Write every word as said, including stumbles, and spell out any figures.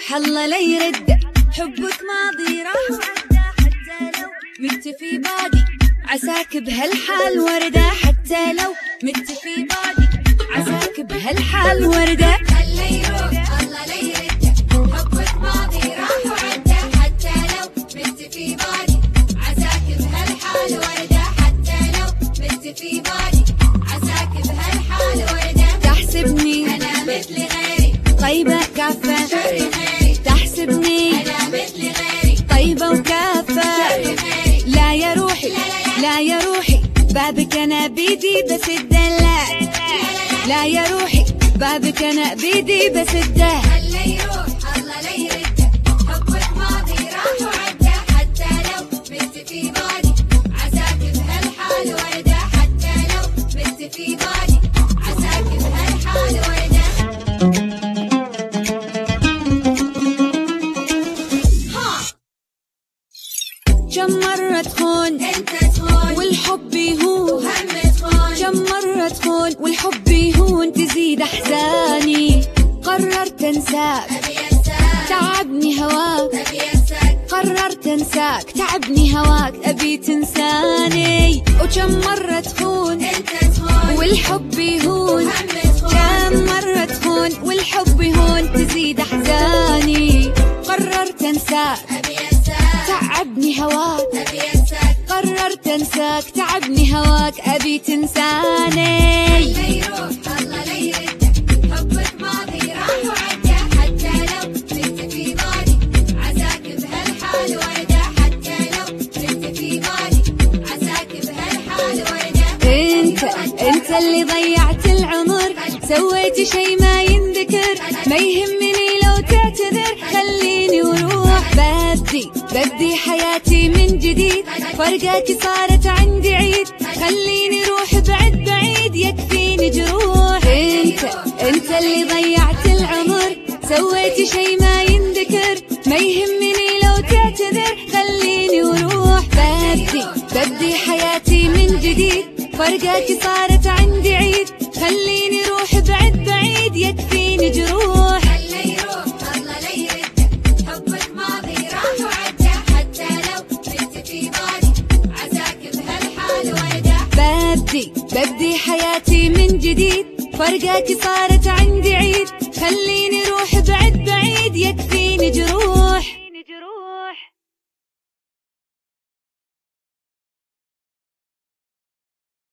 يروح الله لا يرد، حبك ماضي راح وعدى، حتى لو مت في باقي عساك بهالحال وردة، حتى لو مت في باقي عساك بهالحال وردة. خله يروح الله لا يرد، حبك ماضي راح وعدى، حتى لو مت في باقي عساك بهالحال وردة، حتى لو مت في باقي عساك بهالحال وردة. تحسبني أنا مثل غيري طيبة كافة، شر خيري تحسبني أنا مثل غيري طيبة وكافة، شر خيري لا يا روحي لا يا روحي بابك أنا بيدي بسده، لا لا يا روحي بابك أنا بيدي بسده. خله يروح الله لا يرد، حبك ماضي راح وعدى، حتى لو مت في باقي عساك بهالحال وردة، حتى لو مت في باقي عساك بهالحال وردة. كم مرة تخون انت تخون والحب يهون، وهم تخون كم مرة تخون والحب يهون، تزيد أحزاني قررت أنساك أبي أنساك تعبني هواك، أبي أنساك قررت أنساك تعبني هواك، أبي تنساني. وكم مرة تخون انت تخون والحب يهون، وهم تخون كم مرة تخون والحب يهون، تزيد أحزاني قررت أنساك أبي أنساك تعبني هواك، أبي أنساك. قررت أنساك تعبني هواك، أبي تنساني. خله يروح الله لا يرد، حبك ماضي راح وعدى، حتى لو مت في باقي عساك بهالحال وردة، حتى لو مت في باقي عساك بهالحال وردة. انت انت اللي ضيعت العمر، سويت شي ما ينذكر، ما يهمني لو تعتذر، خليني وروح. بدي بدي حياتي من جديد، فرقك صارت عندي عيد، خليني روح بعد بعيد يكفيني جروح. انت انت اللي ضيعت العمر، سويت شي ما ينذكر، ما يهمني لو تعتذر، خليني وروح. بدي بدي حياتي من جديد، فرقك صارت عندي عيد، خليني روح بعد بعيد يكفيني جروح. خله يروح الله لا يرد، حبك ماضي راح وعدى، حتى لو مت في باقي عساك بهالحال وردة. بدي بدي حياتي من جديد، فرقك صارت عندي عيد، خليني روح